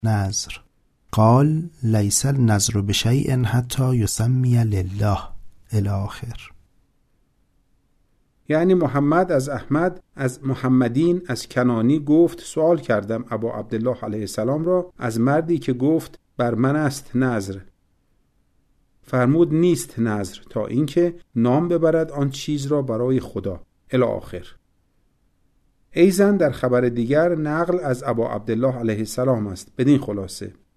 نذر. قال لیس النذر بشیء حتی یسمی لله الی آخر. یعنی محمد از احمد از محمدین از کنانی گفت سوال کردم ابا عبدالله علیه السلام را از مردی که گفت بر من است نذر. فرمود نیست نذر تا اینکه نام ببرد آن چیز را برای خدا الی آخر. ایضاً در خبر دیگر نقل از ابا عبدالله علیه السلام است بدین خلاصه: